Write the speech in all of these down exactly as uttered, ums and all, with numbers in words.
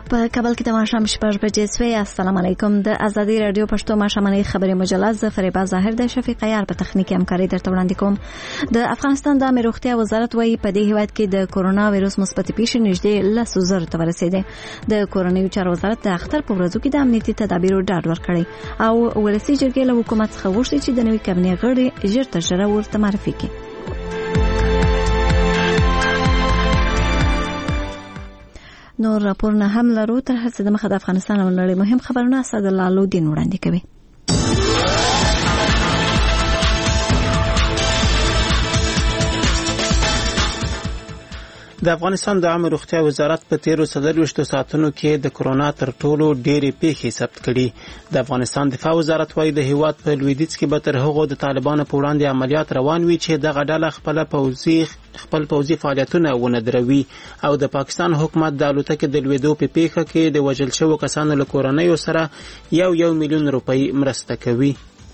په کابل کې د ماښام شپږ بجې سوې. السلام علیکم. د ازادي رادیو پښتو ماښامنۍ خبري مجله ز فریبا ظاهر د شفیق عیار په تخنیکی همکاري درته وړاندې کوم. د افغانستان د عامه روغتیا وزارت وايي په دې هیواد کې د کورونا وایروس مثبت پیښې نږدې لسو زرو ته ورسېدې. د کورونیو چارو وزارت د اختر په ورځو کې د امنیتي تدابیرو ډاډ ورکړي او ولسي جرګې له حکومت څخه غوښتي چې د نوي کابینې غړي ژر تر ژره ورته معرفي کړي. نور راپورونه هم لرو. تر هڅه د مخه د افغانستان او نړۍ مهم خبرونه اسد الله الدین وړاندې کوي. د افغانستان د عامه روغتیا وزارت په تیرو څلوېښتو ساعتونو کې د کرونا تر ټولو ډېرې پیښې ثبت کړي. د افغانستان دفاع وزارت وايي د هیواد په لویدیځ کې به تر هغو د طالبانو په وړاندې عملیات روان وي چې دغه ډله خپل پوځي خپل پوځي فعالیتونه ونه دروي او د پاکستان حکومت د الوتکې د لوېدو په پیښه کې د وژل شوو کسانو له کورنیو سره یو یو میلیون روپۍ مرسته کوي.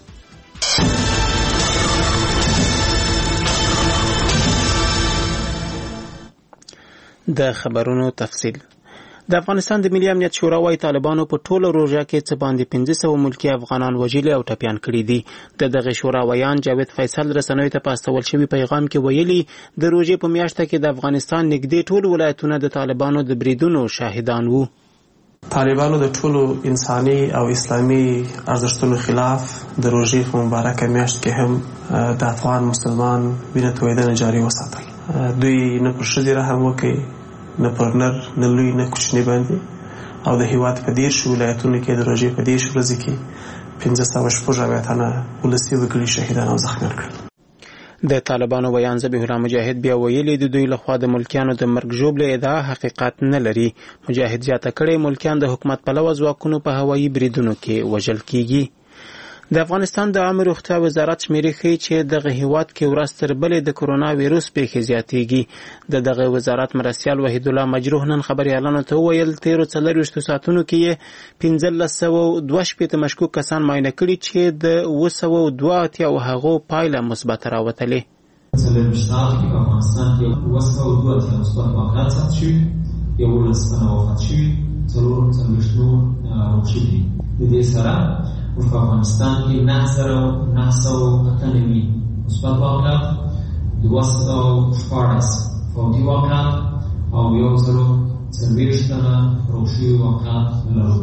د خبرونو تفصیل. د افغانستان د ملي امنیت شورا وايي طالبانو په ټوله روژه کې څه باندې پنځه سوه ملکي افغانان وژلي او ټپیان کړي دي. د دغه شورا ویان جاوید فیصل رسنیو ته په استول شوي پیغام کې ویلي د روژې په میاشته کې د افغانستان نږدې ټول ولایتونه د طالبانو د بریدونو شاهدان وو. طالبانو د ټولو انساني او اسلامي ارزښتونو خلاف د روژې په مبارکه میاشت کې هم د افغان مسلمان وینه تویدنه جاري وساتل. دوی نه پر ښځې رحم وکړي، نه پر نر نه لوی نه کوچني باندې، او د هیواد په دېرشو ولایتونو کې د روژې په دېرش ورځې کې پنځه سوه شپږ اویا تنه ولسي وګړي شهیدان او زخمیان کړل. د طالبانو ویان ذبیح الله مجاهد بیا ویلي د دوی لخوا د ملکیانو د مرګ ژوبلې ادعا حقیقت نه لري. مجاهد زیاته کړې ملکیان د حکومت پلوه ځواکونو په هوایي بریدونو کې وژل کیږي. د افغانستان د عامه روغتیا وزارت شمیرې ښیي چې دغه هیواد کې ورځ تر بلې د کرونا ویروس پیښې زیاتېږي. د دغه وزارت مرستیال وحید الله مجروح نن خبریالانو ته وویل تیرو څلوېښتو ساعتونو کې یې پنځلس سوه دوه شپېته مشکوک کسان معاینه کړي چې د اوه سوه دوه اتیا هغو پایله مثبته راوتلې. څلوېښت ساعت کې په افغانستان کې اوه سوه دوه اتیا مثبت واقعات ثبت شوي، یولس تنه وفات شوي، څلور څلوېښت نور روغ شوي دي. د دې سره په افغانستان کې نهه زره نهه سوه اته نوي مثبت واقعات، دوه سوه شپاړس فوتي واقعات او یو زره څلوېښت تنه روغ شوي واقعات لرو.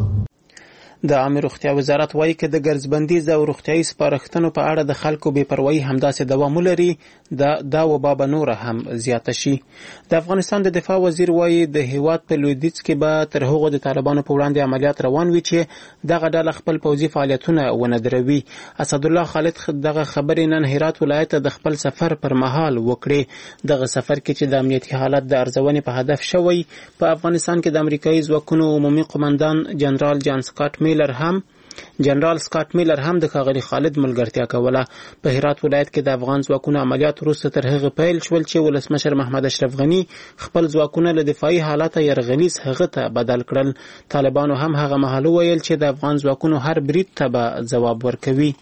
د عامه روغتیا وزارت وايي که د ګرځبندیز او روغتیایي سپارښتنو په اړه د خلکو بې پروایي همداسې دوام ولري دا دا وبا به نوره هم زیاته شي. د افغانستان د دفاع وزیر وايي د هیواد په لویدیځ کې به تر هغو د طالبانو په وړاندې عملیات روان وي چې دغه ډله خپل پوځي فعالیتونه ونه دروي. اسدالله خالد دغه خبرې نن هرات ولایت ته د خپل سفر پر مهال وکړې. دغه سفر کې چې د امنیتي حالت د ارزونې په هدف شوی په افغانستان کې د امریکایي ځواکونو عمومي قومندان جنرال جان سکاټ میلر هم جنرال سکاټ میلر هم د ښاغلي خالد ملګرتیا کوله. په هرات ولایت کې د افغان ځواکونو عملیات وروسته تر هغه پیل شول چې ولسمشر محمد اشرف غني خپل ځواکونه له دفاعي حالته یرغلیز هغه ته بدل کړل. طالبانو هم هغه مهال ویل چې د افغان ځواکونو هر برید ته به ځواب ورکوي.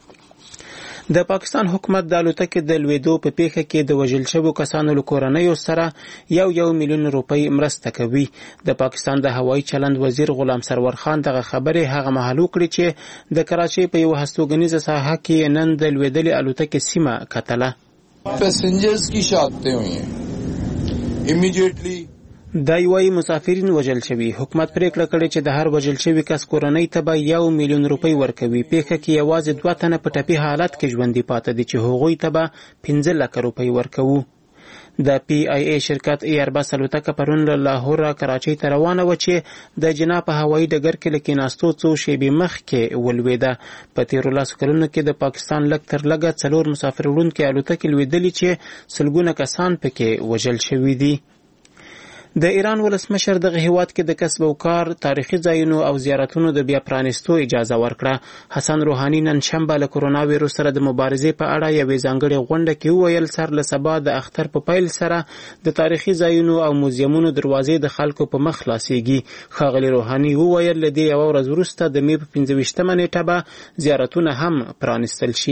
د پاکستان حکومت د الوتکې د لوېدو په پیښه کې د وژل شوو کسانو له کورنیو سره یو یو میلیون روپۍ مرسته کوي. د پاکستان د هوایي چلند وزیر غلام سرور خان دغه خبرې هغه مهال وکړې چې د کراچۍ په یوه هستوګنیزه ساحه کې نن د لوېدلې الوتکې سیمه کتله. पैसेंजर्स की शहादतें हुई हैं immediately. دا یوایي مسافرین وژل شوي. حکومت پریکړه کړې چې د هر وژل شوي کس کورنۍ ته به یو میلیون روپۍ ورکوي. پیښه کې یوازې دوه تنه په ټپي حالت کې ژوندي پاتې دي چې هغوی ته به پنځه لکه روپۍ ورکوو. د پی آی ای شرکت ایربس الوتکه پرون له لاهور کراچۍ ته روانه و چې د جنا په هوایي ډګر کې له کېناستو څو شېبې مخکې ولوېده. په تېرو لسو کلونو کې د پاکستان لږ تر لږه څلور مسافر وړونکې الوتکې لوېدلي چې سلګونه کسان پکې وژل شوي دي. د ایران ولسمشر دغه هیواد کې د کسب او کار، تاریخي ځایونو او زیارتونو د بیا پرانیستو اجازه ورکړه. حسن روحاني نن شنبه له کرونا ویروس سره د مبارزې په اړه یوې ځانګړې غونډه کې وویل سر له سبا د اختر په پیل سره د تاریخي ځایونو او موزیمونو دروازې د خلکو په مخ خلاصېږي. ښاغلي روحاني وویل له دې یوه ورځ وروسته د مې په پنځه ویشتمه نېټه به زیارتونه هم پرانیستل شي.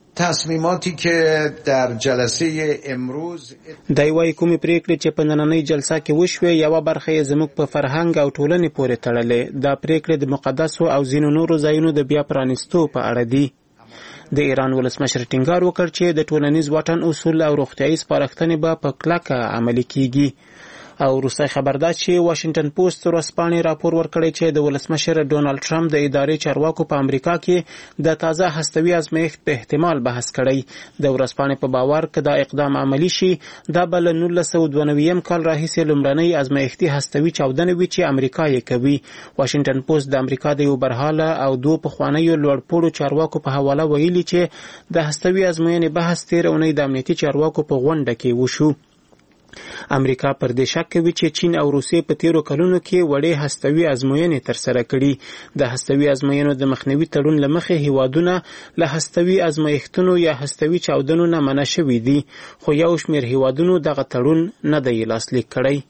تصمیماتی که در جلسه امروز دای وايي کومې پریکړې چې په نننۍ جلسه کې وشوې یو برخه یې زموږ په فرهنګ او ټولنې پورې تړلې. دا پریکړې د مقدسو او ځینو نورو ځایونو د بیا پرانیستو په اړه دي. د ایران ولسمشر ټینګار وکړ چې د ټولنیز واټن اصول او روغتیايي سپارښتنې به په کلکه عملي کیږي. او وروستی خبر دا چې واشنگټن پوسټ ورځپاڼې راپور ورکړی چې د ولسمشر ډونالد ټرمپ د ادارې چارواکو په امریکا کې د تازه هستوي ازمایښت په احتمال بحث کړی. د ورځپاڼې په باور که دا اقدام عملي شي دا به له نولس سوه دوه نوي کال راهیسې لومړنۍ ازمایښتي هستوي چاودنه وي چې امریکا یې کوي. واشنگټن پوسټ د امریکا د یو برحاله او دوه پخوانیو لوړپوړو چارواکو په حواله ویلي چې د هستوي ازموینې بحث تېره اونۍ د امنیتي چارواکو په غونډه کې وشو. امریکا پر دې شک کوي چې چین او روسیې په تیرو کلونو کې وړې هستوي ازموینې ترسره کړي. د هستوي ازموینو د مخنیوي تړون له مخې هیوادونه له هستوي ازمایښتونو یا هستوي چاودنو نه منع شوي دي، خو یو شمېر هیوادونو دغه تړون نه دی لاسلیک کړی.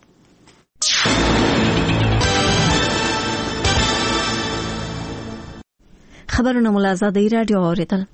خبرونه مو له آزادۍ راډیو اورېدل.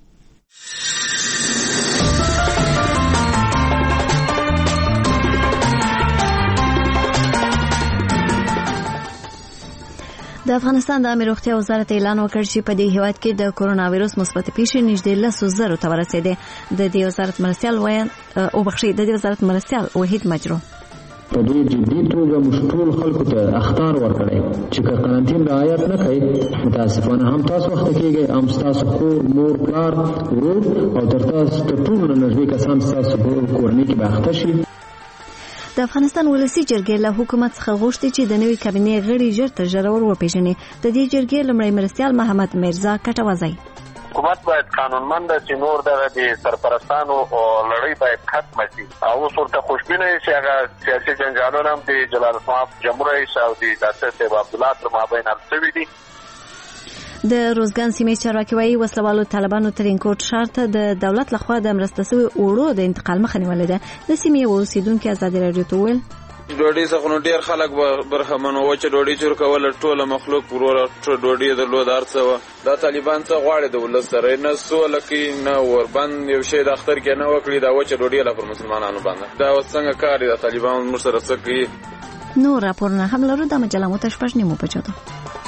د افغانستان د عامه روغتیا وزارت اعلان وکړ چې په دې هیواد کې د کرونا وایرس مثبت پیښې نږدې لسو زرو ته ورسېدې. د دې وزارت مرستیال وایي او بخښي د دې وزارت مرستیال وحید مجرو په ډېر جدي توګه موږ ټول خلکو ته اخطار ورکړی چې که قرنطین رعایت نه کوي متاسفانه هم تاسو وخت کېږئ هم ستاسو کور مور پلار ورور او تر تاسو تر ټولو نه نږدې کسان ستاسو په کورنۍ کې به اخته شي. د افغانستان ولسی جرګې له حکومت څخه غوښتي چې د نوې کابینې غړي ژر تر ژره ور وپېژني. د دې جرګې لومړی مرستیال محمد میرزا کټوازی حکومت باید قانونمند چې نور دغه د سرپرستانو او لړۍ باید ختمه شي او اوس ورته خوشبینه چې هغه سیاسي جنجالونه هم د جلال السلام جمهور رئیس او د ډاکټر صاحب عبدالله تر مابین حل شوي دي. د روزګان سیمې چارواکي وایي وسلوالو طالبانو ترینکوټ ښار ته د دولت لخوا د مرسته شوي اوړو د انتقال مخه نیولې ده. د سیمې یو اوسیدونکي ازادي راډیو ته وویل ډوډۍ څخه نو ډېر خلک برخمن وو چې ډوډۍ جوړ کوله ټوله مخلوق وروره ډوډۍ درلود هر څه وه. دا طالبان څه غواړي د ولس سره نه سوله کوي نه وربند یو شی د اختر کې نه وکړي دا وچه ډوډۍ له پر مسلمانانو باندې دا اوس څنګه کار دی د طالبان موږ سره څه کوي. نور راپورونه هم لرو د مجله مو ته شپږ نیمو بجو ده.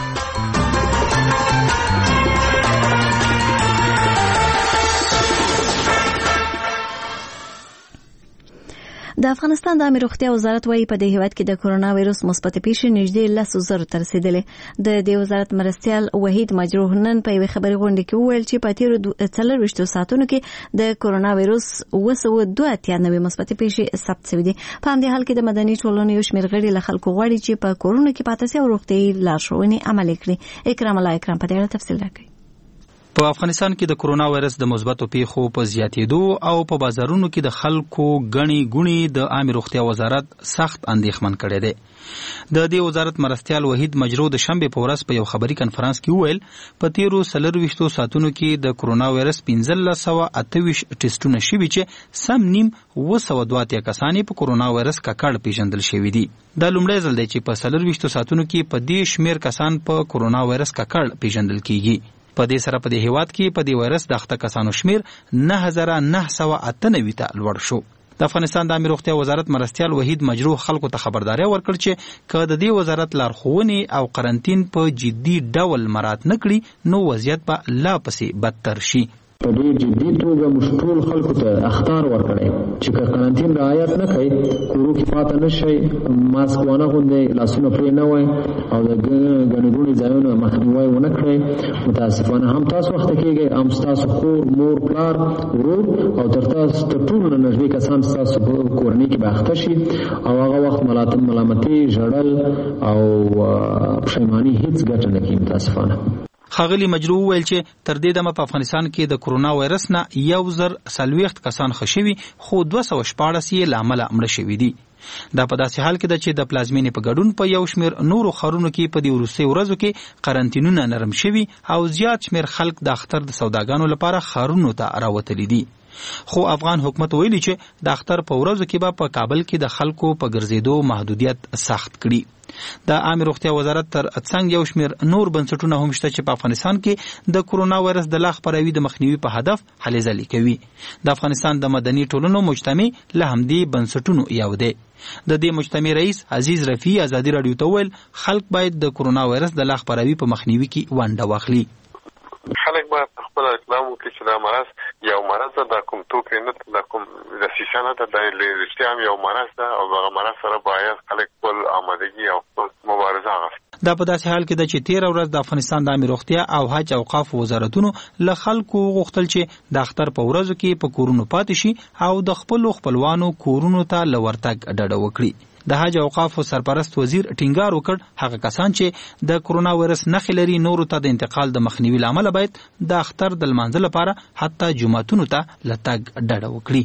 د افغانستان د عامه روغتیا وزارت وايي په دې هیواد کې د کرونا وایرس مثبت پیښې نږدې لسو زرو ته رسیدلې. د دې وزارت مرستیال وحید مجروح نن په یوه خبري غونډه کې وویل چې په تیرو څلورویشتو ساعتونو کې د کرونا وایرس اوه سوه دوه اتیا نوې مثبت پیښې ثبت شوې دي. په همدې حال کې د مدني ټولنې یو شمېر غړي له خلکو غواړي چې په کرونا کې پاتې شي او روغتیايي لارښوونې عملي کړي. اکرام الله اکرام په دې اړه تفصیل راکړي. په افغانستان کې د کرونا وایرس د مثبتو پیښو په زیاتېدو او په بازارونو کې د خلکو غني غوني د عامه روغتیا وزارت سخت اندېښمن کړی دی. د دې وزارت مرستیال وحید مجرو د شنبه په ورځ په یو خبري کنفرانس کې وویل په تیرو څلورویشتو ساعتونو کې د کرونا وایرس پنځلس سوه اته ویشت ټیسټونه شوي چې سم نیم اوه سوه دوه اتیا کسان په کرونا وایرس ککړ پیژندل شوي دي. دا لومړی ځل دی چې په څلورویشتو ساعتونو کې په دې شمېر کسان په کرونا وایرس ککړ پیژندل کیږي. په دې سره په دې هیواد کې په دې وایرس د اخته کسانو شمېر نه هزار نه سوه اته نوي ته لوړ شو. د افغانستان د عامه روغتیا وزارت مرستیال وحید مجروح خلکو ته خبرداری ورکړ چې که د دې وزارت لارښوونې او قرنطین په جدي ډول مراعات نه کړي نو وضعیت به لا پسې بدتر شي. په ډېر جدي توګه موږ ټول خلکو ته اخطار ورکړی چې که قرنطین رعایت نه کوي کورو کې پاته نه شئ ماسک ونه غوندئ لاسونه پرې نه وای او د ګڼې ګوڼې ځایونو مخنیوی ونه کړئ متاسفانه هم تاسو وخته کېږئ هم ستاسو کور مور پلار ورور او تر تاسو تر ټولو نه نږدې کسان ستاسو په کورنۍ کې به اخته شي او هغه وخت ملامتي ژړل او پښیماني هیڅ ګټه نه کوي متاسفانه. ښاغلي مجرو وویل چې تر دې دمه په افغانستان کې د کرونا وایرس نه یو زر څلوېښت کسان ښه شوي خو دوه سوه شپاړس یې له امله مړه شوي دي. دا په داسې حال کې ده چې د پلازمینې په ګډون په یو شمېر نورو ښارونو کې په دې وروستیو ورځو کې قرنطینونه نرم شوي او زیات شمېر خلک د اختر د سوداګانو لپاره ښارونو ته راوتلي دي. خو افغان حکومت ویلي چې د اختر په ورځو کې به په کابل کې د خلکو په ګرځېدو محدودیت سخت کړي. د عامه روغتیا وزارت تر څنګ یو شمېر نور بنسټونه هم شته چې په افغانستان کې د کرونا وایرس د لا خپراوي د مخنیوي په هدف هلې ځلې کوي. د افغانستان د مدني ټولنو مجتمع له همدې بنسټونو یو دی. د دې مجتمع رئیس عزیز رفیع ازادي راډیو ته ویل خلک باید د کرونا وایرس د لا خپراوي په مخنیوي کې ونډه واخلي. خلک باید خپل اقدام وکړي چې دا مرض یو مرض ده، دا کوم توکي نه ده، دا کوم دسیسه نه ده، دا رښتیا هم یو مرض ده او هغه مرض سره باید خلک خپل آمادګي او خپل مبارزه واخلي. دا په داسې حال کې ده چې تېره ورځ د افغانستان د عامه روغتیا او حج اوقاف وزارتونو له خلکو غوښتل چې د اختر په ورځو کې په کورونو پاتې شي او د خپلو خپلوانو کورونو ته له ورتګ ډډه وکړي. د حج اوقافو سرپرست وزیر ټینګار وکړ هغه کسان چې د کرونا وایرس نښې لري نورو ته د انتقال د مخنیوي له امله باید د اختر د لمانځه لپاره حتی جوماتونو ته له تګ ډډه وکړي.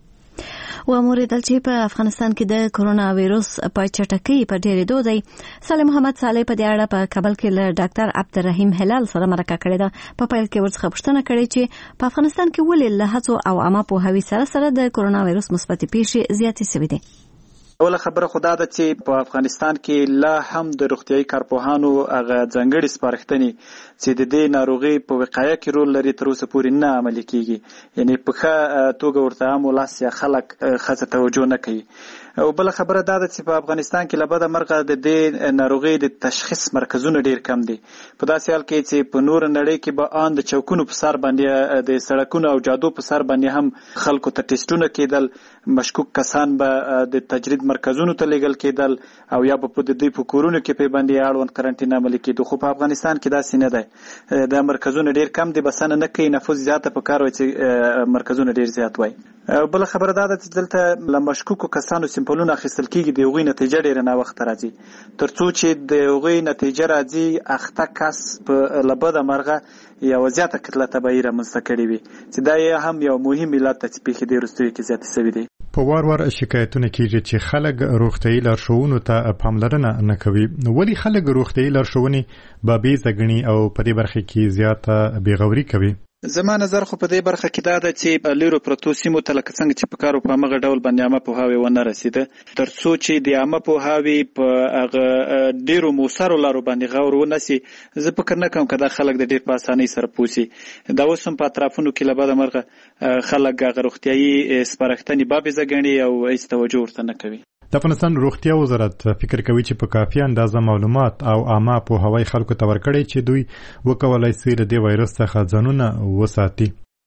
وموریدل چې په افغانستان کې د کرونا وایرس په چټکۍ په ډېرېدو دی. صالح محمد صالح په دې اړه په کابل کې له ډاکټر عبدالرحیم هلال سره مرکه کړې ده. په پیل کې ورڅخه پوښتنه کړې چې په افغانستان کې ولې له هڅو او عامه پوهاوي سره سره د کرونا وایرس مثبتې پیښې زیاتې شوې دي. اوله خبره خدا ده چې په افغانستان کې لا هم د روغتیايي کارپوهانو هغه ځانګړي سپارښتنې چې د دې ناروغي په وقایه کې رول لري تر اوسه پورې نه عملي کیږي، یعنی په ښه توګه ورته عام ولس یا خلک ښه توجه نه کوي. او بل خبره دا ده چې په افغانستان کې له بده مرغه د دې ناروغي د تشخیص مرکزونه ډیر کم دي. په داسې حال کې چې په نور نړۍ کې به آن د چوکونو په سر باندې د سړکونو او جادو په سر باندې هم خلکو ته ټیسټونه کېدل، مشکوک کسان به د تجرید مرکزونو ته لیږل کېدل او یا به په دوی په کورونو کې په باندې اړوند کرنټین عملي کېدو. خو په افغانستان کې داسې نه دی. دا مرکزونه ډیر کم دي، بسنه نه کوي، نفوذ زیاته په کار وای چې مرکزونه ډیر زیات وای. بل خبره دا ده چې دلته له مشکوکو کسانو سمپلونه اخیستل کېږي، د هغوی نتیجه ډېره ناوخته راځي. تر څو چې د هغوی نتیجه راځي اخته کس په له بده مرغه یوه زیاته کتله تبعي رامنځته کړې وي، چې دا یې هم یو مهم علت ده چې پیښې دې وروستیو کې زیاتې شوي دي. په وار وار شکایتونه کېږي چې خلک روغتیايي لارښوونو ته پاملرنه نه کوي. ولې خلک روغتیايي لارښوونې بابیزه ګڼي او په دې برخه کې زیاته بېغوري کوي؟ زما نظر خو په دې برخه کې دا ده چې لیرو پرتو سیمو ته لکه څنګه چې په کار په هغه ډول باندې عامه پوهاوی ونه رسیده، تر څو چې د عامه پوهاوی په هغه ډیرو موثرو لارو باندې غور ونسي، زه فکر نه کوم که دا خلک د ډیر په اسانۍ سره پوسي. دا اوس هم په اطرافونو کې له بده مرغه خلک هغه روغتیايي سپارښتنې بابیزه ګڼي او هیڅ توجه ورته نه کوي. د افغانستان روغتیا وزارت فکر کوي چې په کافي اندازه معلومات او عامه پوهاوی خلکو ته ورکړي چې دوی وکولای شي له دې وایرس څخه ځانونه وساتي.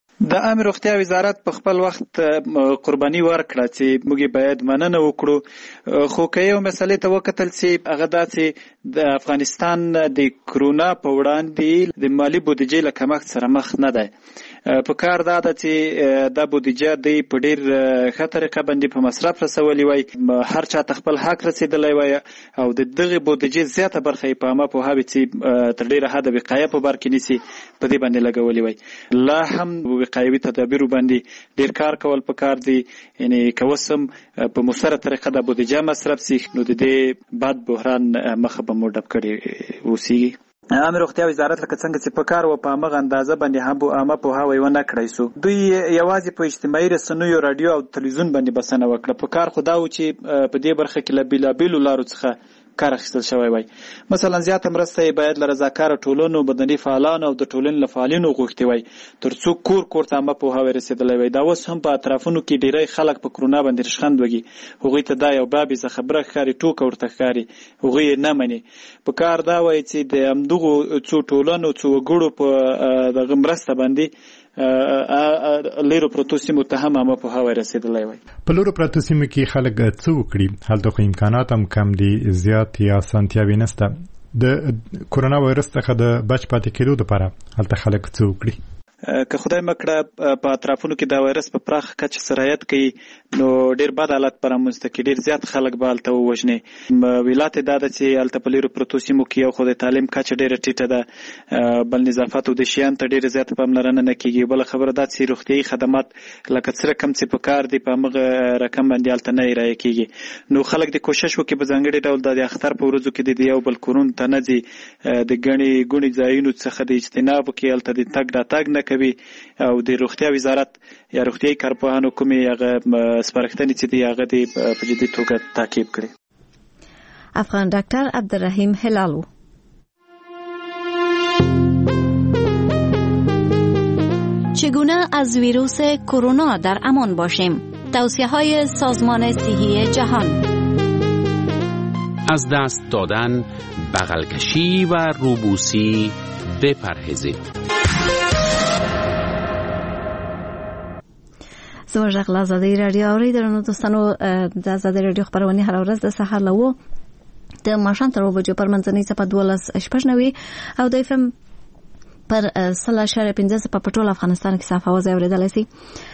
د عامه روغتیا وزارت په خپل وخت قرباني ورکړه چې موږ باید مننه وکړو، خو که یو مسلې ته وکتل چې هغه دا چې د افغانستان د کرونا په وړاندې د مالی بودیجې له کمښت سره مخ نه دی. په کار دا ده چې دا بودیجه دی په ډیر ښه طریقه باندې په مصرف رسولي وای، هر چا ته خپل حق رسیدلی وای او د دغه بودیجې زیاته برخه یې په عامه پوهاوي چې تر ډیره حده وقایه په بر کې نیسي په دې باندې لګولي وای. لا هم وقایوي تدابیرو باندې ډیر کار کول پکار دي، یعنی که اوس هم په مؤثره طریقه د بودیجه مصرف سي نو د دې بد بحران مخه به مو ډب کړي اوسیږي. عامه روغتیا وزارت لکه څنګه چې په کار و په هغه اندازه باندې هم عامه پوهاوی ونه کړی سو، دوی یوازې په اجتماعي رسنیو، رادیو او تلویزیون باندې بسنه وکړه. په کار خو دا و چې په دې برخه کې له بېلابېلو لارو څخه کار اخیستل شوی وای. مثلا زیاته مرسته یې باید له رضاکاره ټولنو، مدني فعالانو او د ټولنې له فعالینو غوښتې وای تر څو کور کور ته عامه پوهاوی رسېدلی وای. دا اوس هم په اطرافونو کې ډېری خلک په کرونا باندې رشخند وږي، هغوی ته دا یو بابیزه خبره ښکاري، ټوکه ورته ښکاري، هغوی یې نه مني. په کار دا وای چې د همدغو څو ټولنو څو وګړو په دغه مرسته باندې لیرو پرتو سیمو ته هم عامه پوهاوی رسېدلی وای. په لیرو پرتو سیمو کې خلک څه وکړي؟ هلته خو امکانات هم کم دي، زیات یا اسانتیاوې نشته. د کرونا وایرس څخه د بچ پاتې کېدو لپاره هلته خلک څه وکړي؟ که خدای مکړه په اطرافونو کې دا وایرس په پراخ کچه سرایت کوي نو ډیر بد حالت به رامنځته کړي، ډیر زیات خلک به هلته ووژني. ویلات دا ده چې هلته په لیرو پرتو سیمو کې یو خو د تعلیم کچه ډیره ټیټه ده، بل نظافت او د شیانو ته ډیره زیاته پاملرنه نه کیږي. بله خبره دا چې روغتیايي خدمات لکه څه رقم چې په کار دي په همغه رقم باندې هلته نه ارایه کیږي. نو خلک د کوشش وکړي په ځانګړي ډول د اختر په ورځو کې د یو بل کورونو ته نه ځي، د ګڼې ګوڼې ځایونو څخه د اجتناب وکړي، هلته د تګ راتګ نه ورکوي او د روغتیا وزارت یا روغتیايي کارپوهانو کومې هغه سپارښتنې چې دي هغه دې په جدي توګه تعقیب کړي. افغان ډاکټر عبدالرحیم هلالو. چگونه از ویروس کرونا در امان باشیم؟ توصیه‌های سازمان صحی جهان. از دست دادن، بغل کشی و روبوسی بپرهیزید. زموږ غږ له ازادۍ راډیو اورېدونکو دوستانو د ازادۍ راډیو خبرونه هر ورځ د سهار له وو د ماښام تر اوه بجو پر منځنۍ څپه دولس شپږ نوي او د اف ام پر سلا شهر پنځه په پټول افغانستان کې صافه وځي اوریدل شي.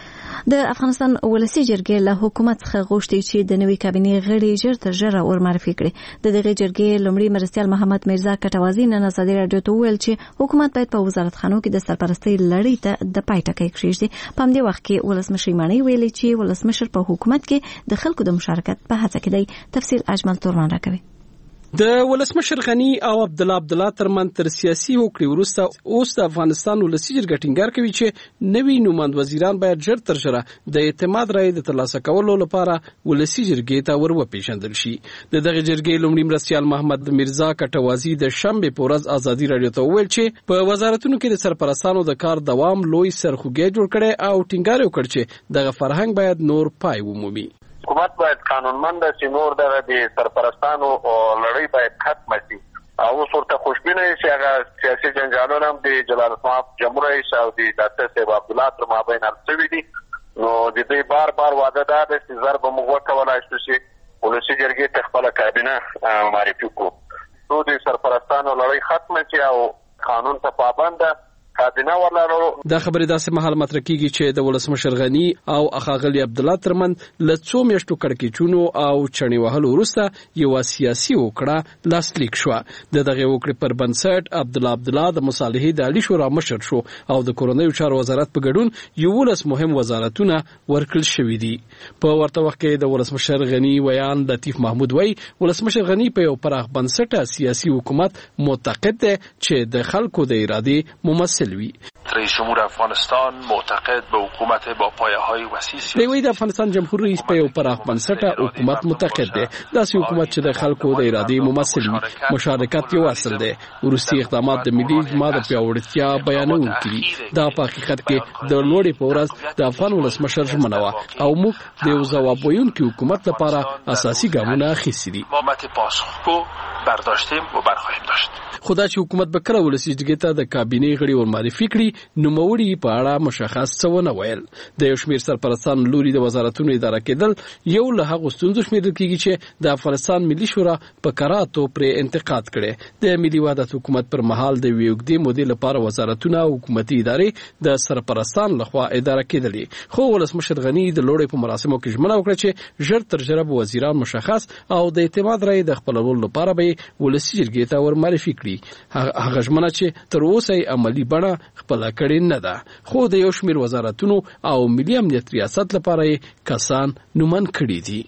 د افغانستان ولسی جرګې له حکومت څخه غوښتي چې د نوي کابینې غړي ژر تر ژره ورمعرفي کړي. د دغه جرګې لومړي مرستیال محمد میرزا کټوازی نن ازادي راډیو ته وویل چې حکومت باید په وزارتخانو کې د سرپرستۍ لړۍ ته د پای ټکی کېږدي. په همدې وخت کې ولسمشر مانی ویلي چې ولسمشر په حکومت کې د خلکو د مشارکت په هڅه کې دی. تفصیل اجمل تورمان راکوي. د ولسمشر غنی او عبد الله عبد الله ترمن تر سیاسي وکړي ورسته اوس د افغانستان ولسی جرګه ټینګار کوي چې نوی نوماند وزیران باید ژر تر ژره د اعتماد رای د ترلاسه کولو لپاره ولسی جرګې ته ور وپیژندل شي. د دغه جرګې لومړي مرستیال محمد میرزا کټوازی د شنبه په ورځ ازادي راډیو ته وویل چې په وزارتونو کې د سرپرستانو د کار دوام لوی سرخوږی جوړ کړي او ټینګار وکړي چې دغه فرهنګ باید نور پای ومومي. حکومت باید قانونمند شي، نور دغه د سرپرستانو او لړۍ باید ختم شي او اوس ورته خوشبینه شي. هغه سیاسي جنجالونه هم د جلال السلام جمهور رئیس او د ډاکټر صاحب عبدالله تر مابین حل شوي دي. نو د دوی بار بار وعده دا ده چې زر به موږ وکولای شو چې ولسي جرګې ته خپله کابینه معرفي کړو. نو د سرپرستانو لړۍ ختمه شي او قانون ته پابنده کابینه ولرو. دا خبره داسې مهال مطرح کیږي چې د ولسمشر غنی او اخاغلی عبد الله ترمن له څو میاشتو کړکېچونو او چڼې وهلو وروسته یو سیاسي وکړه لاسلیک شو. د دغه وکړې پر بنسټ عبد الله عبد الله د مصالحې د عالی شورا مشر شو او د کورنیو چارو وزارت په ګډون یو ولس مهم وزارتونه ورکړل شوې دي. په ورته وخت کې د ولسمشر غنی ویان لطیف محمود وای ولسمشر غنی په یو پراخ بنسټه سیاسي حکومت معتقد دی چې د خلکو د ارادې ممثل وي. رئیس جمهور افغانستان معتقد به حکومت با پایه‌های وسیع دی. د افغانستان جمهور رئیس په یو پراخ بنسټه حکومت معتقد دی. داسې حکومت چې د خلکو د ارادې ممثل وي. مشارکت یو اصل دی. ورستي اقدامات د ملي اجماع د پیاوړتیا بیانونکي دي. دا په حقیقت کې د لوړې په ورځ د افغان ولسمشر ژمنه وه او موږ د یو ځواب ویونکي حکومت لپاره اساسي ګامونه اخیستي دي. مقاومت پاسخگو برداشتیم و برخواهیم داشت. خدا چې حکومت به کله ولسی جرګې ته د کابینې غړي ورمعرفي کړي نوموړي په اړه مشخص څه ونه ویل. د یو شمېر سرپرستان لوري د وزارتونو اداره کېدل یو له هغو ستونزو شمېرل کېږي چې د افغانستان ملي شورا په کراتو پرې انتقاد کړي. د ملي وحدت حکومت پر مهال د یوې اوږدې مودې لپاره وزارتونه او حکومتي ادارې د سرپرستان لخوا اداره کېدلې. خو ولسمشر غنی د لوړې په مراسمو کې ژمنه وکړه چې ژر تر ژره به وزیران مشخص او د اعتماد رای د خپلولو لپاره به ولسی جرګې ته ورمعرفي کړي. هغه ژمنه چې تر اوسه عملی بڼه خپل کړي نه ده. خو د یو شمېر وزارتونو او ملي امنیت ریاست لپاره کسان نومن کړي دي.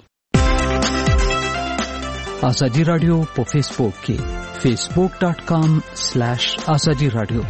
ازادي رادیو په فیسبوک کې facebook dot com slash azadi radio.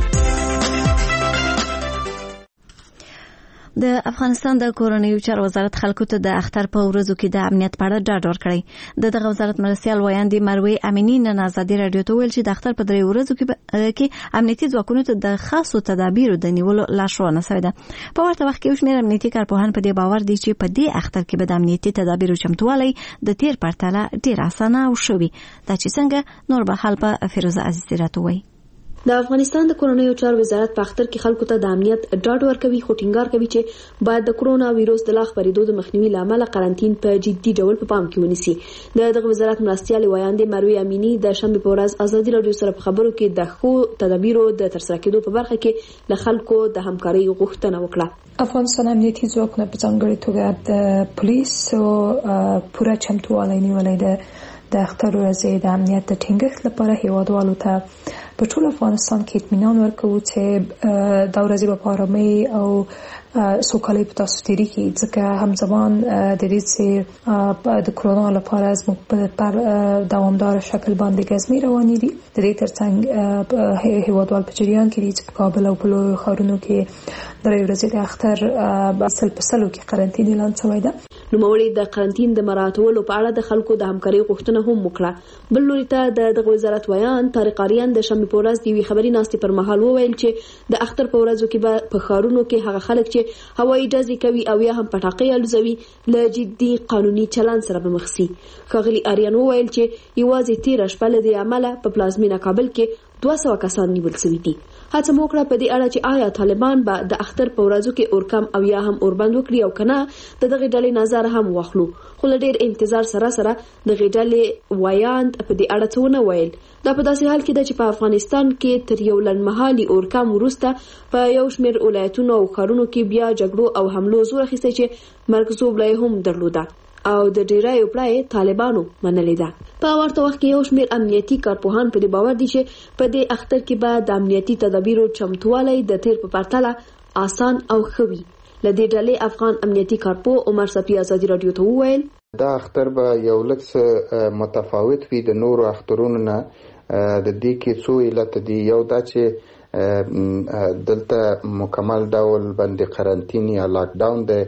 د افغانستان د کورنیو چارو وزارت خلکو ته د اختر په ورځو کې د امنیت په اړه ډاډ ورکړی. د دغه وزارت مرستیال ویاندې مروي امینی نن ازادي راډیو ته ویل چې د اختر په درې ورځو کې کې امنیتي ځواکونو ته د خاصو تدابیرو د نیولو لارښوونه شوې ده. په ورته وخت کې یو شمېر امنیتي کارپوهان په دې باور دي چې په دې اختر کې به د امنیتي تدابیرو چمتووالی د تیر پرتله ډېر اسانه او ښه وي. دا چې څنګه نور به حال په فیروزه عزیزي راته وایي. د افغانستان د کورنیو چارو وزارت په اختر کې خلکو ته د امنیت ډاډ ورکوي، خو ټینګار کوي چې باید د کرونا وایروس د لا خپرېدو د مخنیوي لامل قرنټین په جدي ډول په پام کې ونیسي. د دغه وزارت مرستیال ویاندې مروي امینی د شنبه په ورځ ازادي راډیو سره په خبرو کې د خو تدابیرو د ترسره کېدو په برخه کې له خلکو د همکارۍ غوښتنه وکړه. افغانستان امنیتي ځواکونه په ځانګړي توګه د پولیسو پوره چمتووالی نیولی ده. د اختر ورځې د امنیت د ټینګښت لپاره هیوادوالو ته په ټول افغانستان کې اطمینان ورکوو چې دا ورځې به په ارامۍ او سوکالۍ په تاسو تېري کې ځکه همزمان د دې چې د کرونا لپاره زموږ په دوامدار شکل باندې ګزمې روانې دي. د دې ترڅنګ هیوادوال په جریان کې دي چې په کابل او په لویو ښارونو کې درې ورځې د اختر سل په سلو کې قرنطین اعلان شوی ده. نوموړي د قرنطین د مراعاتولو په اړه د خلکو د همکارۍ غوښتنه هم وکړه. بل لوري ته د دغه وزارت ویان طارق آریان د شنبې په ورځ د یوې خبري ناستې پر مهال وویل چې د اختر په ورځو کې به په ښارونو کې هغه خلک چې هوایي ډزې کوي او یا هم پټاقۍ الوزوي له جدي قانوني چلن سره به مخ شي. ښاغلي آریان وویل چې یوازې تیره شپه له دې امله په پلازمینه کابل کې دوه سوه کسان نیول شوي دي. هڅه مو وکړه په دې اړه چې آیا طالبان به د اختر په ورځو کې اورکم او یا هم اوربند وکړي او کنه د دغه ډلې نظر هم واخلو. خو له ډېر انتظار سره سره دغه ډلې وایاند په دې اړه څه ونه ویل. دا په داسې حال کې ده چې په افغانستان کې تر یو لنډمهالي اورکم وروسته په یو شمېر ولایتونو او ښارونو کې بیا جګړو او حملو زور اخیستی چې مرګ زوبله هم درلوده او د ډیرایو پلای طالبانو منلې ده. په ورته وخت کې یو شمېر امنیتي کارپوهان په دې باور دي چې په دې اختر کې به د امنیتي تدابیرو چمتووالی د تیر په پرتله آسان او ښه وي. له دې ډلې افغان امنیتي کارپوه عمر صفي ازادي راډیو ته وویل دا اختر به یو لږ څه متفاوت وي د نورو اخترونو نه. د دې کې څو علت دي. یو دا چې دلته مکمل ډول باندې قرنطین یا لاک ډاون دی.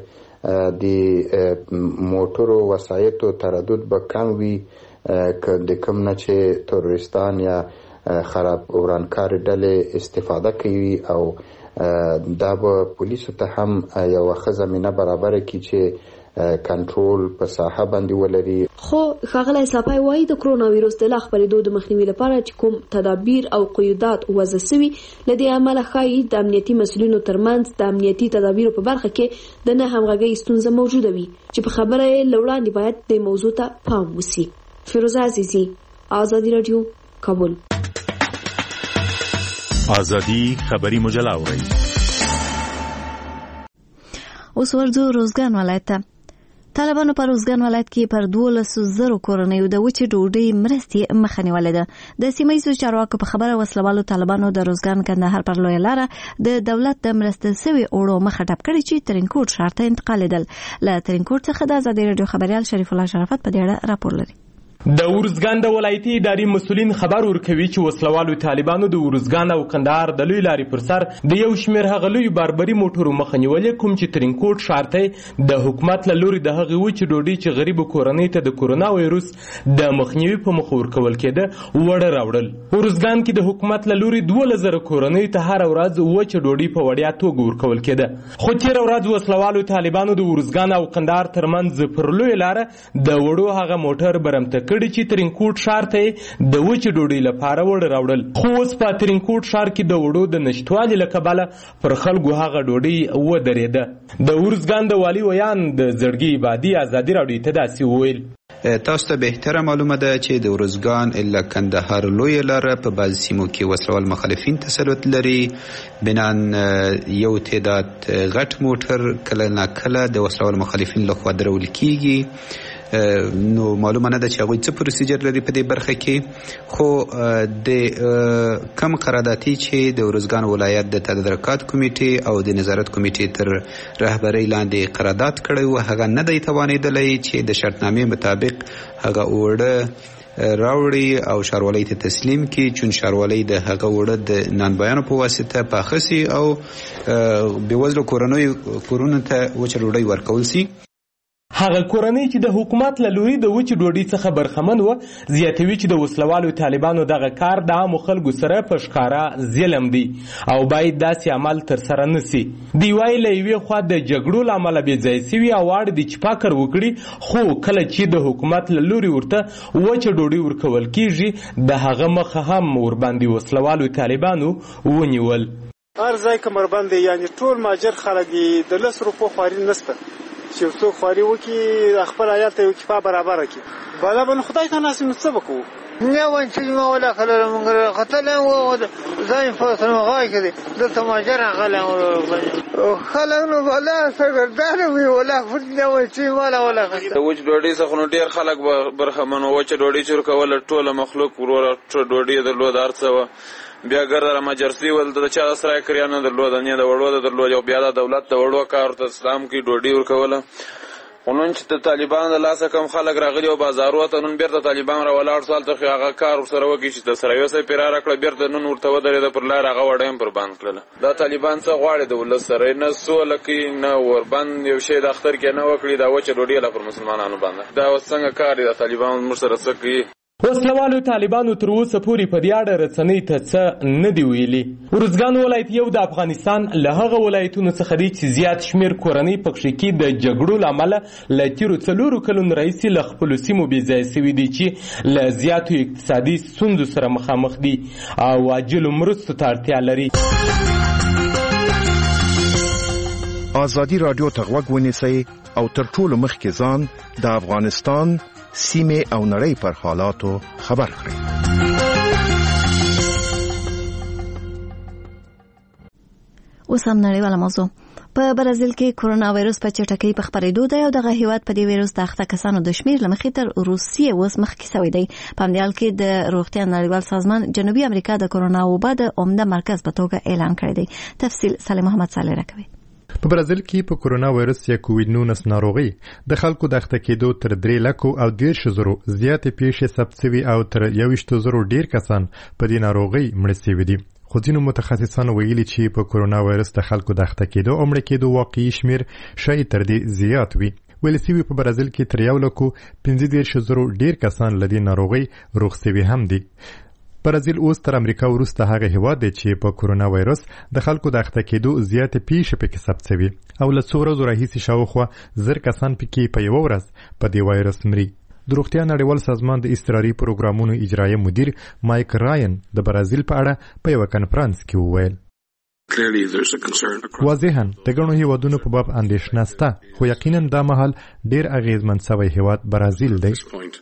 د موټرو وسایطو تردد به کم وي د کوم نه چې تروریستان یا خراب ورانکار ډلې استفاده کوي او دا به پولیسو ته هم یو ښه زمینه برابره کړي چې کنټرول په ساحه باندې ولري. خو ښاغلی ساپای وایي د کرونا ویروس د لا خپرېدو د مخنیوي لپاره چې کوم تدابیر او قیودات وضع شوي له دې امله ښایي د امنیتي مسؤلینو ترمنځ د امنیتي تدابیرو په برخه کې د نه همغږۍ ستونزه موجوده وي چې په خبره یې له وړاندې باید دې موضوع ته پام وشي. فیروزه عزیزي، آزادي راډیو، کابل. آزادي خبري مجله اورئ. اوس ورځو روزګان ولایت ته. طالبانو په روزګان ولایت کې پر دولسو زرو کورنیو د وچې ډوډۍ مرستې مخه نیولې ده. د سیمه ییزو چارواکو په خبره وسلوالو طالبانو د روزګان کندهار پر لویه لاره د دولت د مرستې سوي اوړو مخه ډپ کړې چې ترینکوټ ښار ته انتقالېدل. له ترینکوټ څخه د ازادي راډیو خبريال شریف الله شرافت په دې اړه راپور لري. د ورزګان د ولایتي اداري مسؤلین خبر ورکوي چې وسلوالو طالبانو د ورزګان او کندهار د لوی لارې پر سر د یو شمېر هغه لوی باربري موټرو مخه نیولې کوم چې ترینکوټ ښار ته د حکومت له لوري د هغې وچې ډوډۍ چې غریبو کورنۍ ته د کورونا وایروس د مخنیوي په موخه ورکول کېده وړه راوړل. ورزګان کې د حکومت له لوري دولس زره کورنۍ ته هره ورځ وچه ډوډۍ په وړیا توګه ورکول کېده. خو تېره ورځ وسلوالو طالبانو د ورزګان او کندهار ترمنځ پر لویه لاره د وړو هغه موټر برمته کړي چې ترینکوټ ښار ته د وچې ډوډۍ لپاره وړه راوړل. خو اوس په ترینکوټ ښار کې د وړو د نشتوالي له کبله پر خلکو هغه ډوډۍ ودرېده. د ورزګان د والي ویان د زړګي عبادي ازادي راډیو ته داسې وویل. تاسو ته بهتره معلومه ده چې د ورزګان الا کندهار لوی لاره په بعض سیمو کې وسلوال مخالفین تسلط لري. بنان یو تعداد غټ موټر کله نه کله د وسلوال مخالفین لخوا درول کیږي. نو معلومه نه ده چې هغوی څه پروسیجر لري په دې برخه کې. خو د کم قراردادي چې د ورزګان ولایت د تدارکات کمیټې او د نظارت کمیټې تر رهبرۍ لاندې قرارداد کړی و هغه نه دی توانېدلی چې د شرطنامې مطابق هغه اوړه راوړي او ښاروالۍ ته تسلیم کړي، چون ښاروالۍ د هغه اوړه د نانبایانو په واسطه پاخه سي او بېوزلو کورونو ته وچه ډوډۍ ورکول سي. هغه کورنۍ چې د حکومت له لوري د وچې ډوډۍ څخه برخمن و زیاتوي چې د وسلوالو طالبانو دغه کار د عامو خلکو سره په ښکاره ظلم دی او باید داسې عمل ترسره نه سي. دوی وایي له یوې خوا د جګړو له امله بېځایه سوي او اړ دي چې فکر وکړي، خو کله چې د حکومت له لوري ورته وچه ډوډۍ ورکول کېږي د هغه مخه هم ورباندې وسلوالو طالبانو ونیول. هر ځای که مربند دی، یعنې ټول ماجر خلک د لس روپو خواري نسته چې څوک خواري وکړي خپل عیال ته یو کفا برابره کړي. بالا به نو خدای ته ناسې نو څه به کوو؟ نه وایم چې ما ولا خلل مونږ خطل و ځای فاصله غای کړي دلته ماجر غل خلک نو بالا سردار وی ولا فرد نه وای چې ولا ولا د وچ ډوډۍ څخه نو ډېر خلک به برخمن وچه ډوډۍ چور کوله ټوله مخلوق ورور ډوډۍ درلود هر څه بیا ګرده مجرسي ول د چا سره کړیا نه درلود نه د وړو د درلود او بیا د دولت د وړو کار ته اسلام کې ډوډۍ ورکوله ونن چې د طالبان د لاسه کم خلک راغلي او بازارو ته نن بیرته طالبان را ولاړ سال ته هغه کار سره وکړي چې د سره یو څه پیرا راکړه بیرته نن ورته ودرې د پر لار هغه وړایم پر باندې کړل دا طالبان څه غواړي د ولس سره نه سول کې نه وربند یو شی د اختر کې نه وکړي دا وچه ډوډۍ لا پر مسلمانانو باندې دا څنګه کار دی د طالبان مر سره څه کوي وسلوالو طالبانو تر اوسه پورې په دې اړه رسنۍ ته څه نه دی ویلي. ارزګان ولایت یو د افغانستان له هغه ولایتونو څخه دی چې زیات شمیر کورنۍ پکښې کې د جګړو له امله له تېرو څلورو کلونو راهیسې له خپلو سیمو بېځایه سوي دي چې له زیاتو اقتصادي ستونزو سره مخامخ دي او عاجلو مرستو ته اړتیا لري. ازادي راډیو ته غوږ ونیسئ او تر ټولو مخکې ځان د افغانستان سیمه او نړۍ پر حالاتو خبر کړئ. اوس هم نړیواله موضوع. په برازیل کې کرونا وایرس په چټکۍ په خپرېدو دی او دغه هیواد په دې وایرس د اخته کسانو د شمیر له مخې تر روسیې اوس مخکې سوی دی. په همدې حال کې د روغتیا نړیوال سازمان جنوبي امریکا د کرونا وبا د عمده مرکز په توګه اعلان کړی دی. تفصیل سالم محمد صالح راکوي. په برازیل کې په کورونا وایرس یا کووډ نولس ناروغي د خلکو د اخته کېدو تر درې لکو او دېرش زرو زیاتې پیښې ثبت شوي او تر یوویشت زرو ډېر کسان په دې ناروغۍ مړه شوي دي. خو ځینو متخصصانو ویلي چې په کورونا وایرس د خلکو د اخته کېدو او مړه کېدو واقعي شمیر شاید تر دې زیات وي. ویل شوي په برازیل کې تر یو لکو پنځه دېرش زرو ډېر کسان له دې ناروغۍ روغ شوي هم دي. برازیل اوس تر امریکا وروسته هغه هیواد دی چې په کورونا وایرس د خلکو د اخته کېدو زیاتې پیښې پکې ثبت شوي او له څو ورځو راهیسې شاوخوا زر کسان پکې په یوه ورځ په دې وایرس مري. د روغتیا نړیوال سازمان د اضطراري پروګرامونو اجرایي مدیر مایک راین د برازیل په اړه په یوه کنفرانس کې وویل واضحاً د ګڼو هیوادونو په باب اندېښنه شته خو یقینا دا مهال ډېر اغېزمن سوی هیواد برازیل دی.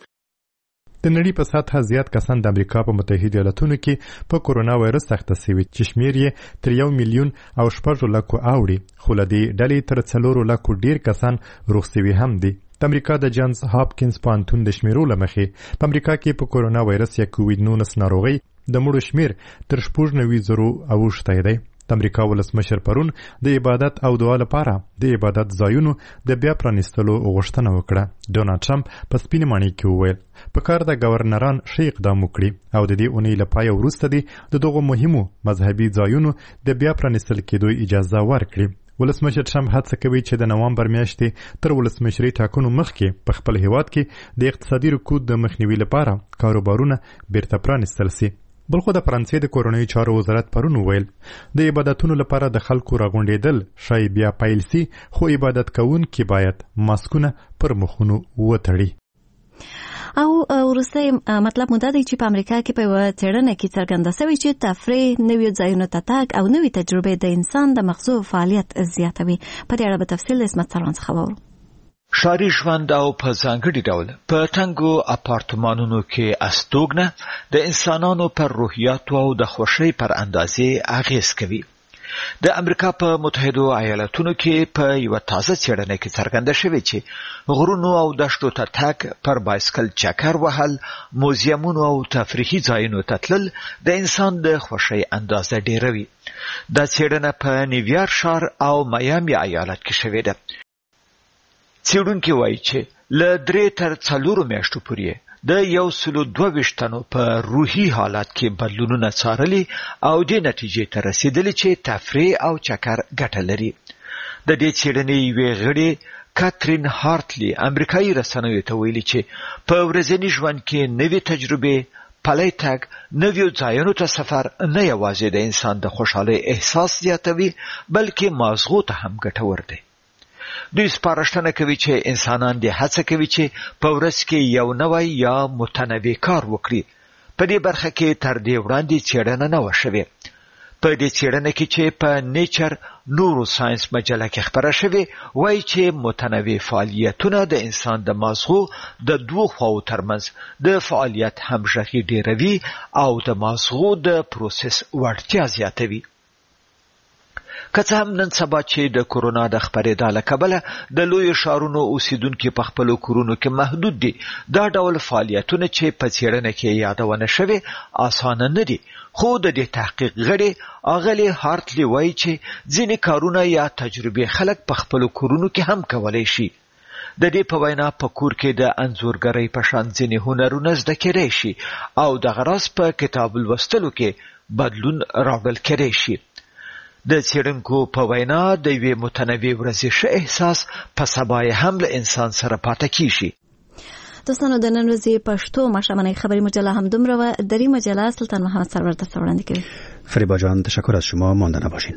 د نړۍ په سطحه زیات کسان د امریکا په متحده ایالاتونو کې په کورونا وایرس اخته شوي چې شمیر یې تر یو میلیون او شپږو لکو اوړي خو له دې ډلې تر څلورو لکو ډېر کسان روغ شوي هم دي. د امریکا د جانز هاپکینز پوهنتون د شمیرو له مخې په امریکا کې په کورونا وایرس یا کووډ نولس ناروغۍ د مړو شمیر تر شپږ نوي زرو اوښتی دی. د امریکا ولسمشر پرون د عبادت او دعا لپاره د عبادت ځایونو د بیا پرانیستلو غوښتنه وکړه. ډونالډ ټرمپ په سپینې ماڼۍ کې وویل په کار د ګورنران ښه اقدام وکړي او د دې اونۍ له پایه وروسته دې د دغو مهمو مذهبي ځایونو د بیا پرانیستل کېدو اجازه ورکړي. ولسمشر ټرمپ هڅه کوي چې د نوامبر میاشتې تر ولسمشرۍ ټاکنو مخکې په خپل هیواد کې د اقتصادي رکود د مخنیوي لپاره کاروبارونه بیرته پرانیستل سي. بلخو د فرانسې د کورنیو چارو وزارت پرون وویل د عبادتونو لپاره د خلکو راغونډېدل شاید بیا پیل سي خو عبادت کوونکي باید ماسکونه پر مخونو وتړي. او وروستی مطلب مو دا دی چې په امریکا کې په یوه څېړنه کې څرګنده شوې چې تفریح نویو ځایونو ته تګ او نوې تجربې د انسان د مغزو فعالیت زیاتوي. په دې اړه به تفصیل عصمت سروان څخه واورو. ښاري ژوند او په ځانګړي ډول په ټنګو اپارتمانونو کې استوګنه د انسانانو پر روحیاتو او د خوښۍ پر اندازې اغېز کوي. د امریکا په متحدو ایالاتونو کې په یوه تازه څېړنه کې څرګنده شوې چې غرونو او دښتو ته تګ، پر بایسکل چکر وهل، موزیمونو او تفریحي ځایونو ته تلل د انسان د خوښۍ اندازه ډېروي. دا څېړنه په نیویارک ښار او میامي ایالت کې شوې ده. څېړونکي وایي چې له درې تر څلورو میاشتو پورې د یو سلو دوه ویشت تنو په روحي حالت کې بدلونونه څارلي او دې نتیجې ته رسېدلي چې تفریح او چکر ګټه لري. د دې څېړنې یوې غړې کاترین هارتلی امریکایي رسنیو ته ویلي چې په ورځني ژوند کې نوې تجربې، پلی تګ، نویو ځایونو ته سفر نه یوازې د انسان د خوشحالۍ احساس زیاتوي بلکې مازغو ته هم ګټور دی. دوی سپارښتنه کوي چې انسانان دې هڅه کوي چې په ورځ کې یو نوی یا متنوع کار وکړي. په دې برخه کې تر دې وړاندې څېړنه نه وه شوې. په دې څېړنه کې چې په نیچر نورو ساینس مجله کې خپره شوې وایي چې متنوع فعالیتونه د انسان د مازغو د دوو خواو ترمنځ د فعالیت همغږي ډېروي او د مازغو د پروسس وړتیا زیاتوي. که څه هم نن سبا چې د کورونا د خپرېدا له کبله د لویو ښارونو اوسیدونکي په خپلو کورونو کې محدود دي، دا ډول فعالیتونه چې په څېړنه کې یادونه شوې اسانه نه دي. خو د دې تحقیق غړي اغلی هارتلی وایي چې ځینې کارونه یا تجربې خلک په خپلو کورونو کې هم کولی شي. د دې په وینا په کور کې د انځورګرۍ په شان ځینې هنرونه زده کېدای شي او دغه راز په کتاب لوستلو کې بدلون راوړل کېدای شي. د څېړونکو په وینا د یوې متنوع ورځې ښه احساس په سبا یې هم له انسان سره پاتې کیږي. دوستانو د نن ورځې پښتو ماشامنۍ خبری مجله هم دومره و. دری مجله سلطان محمد سرور درته وړاندې کوي. فریبا جان تشکر از شما، مانده نباشین.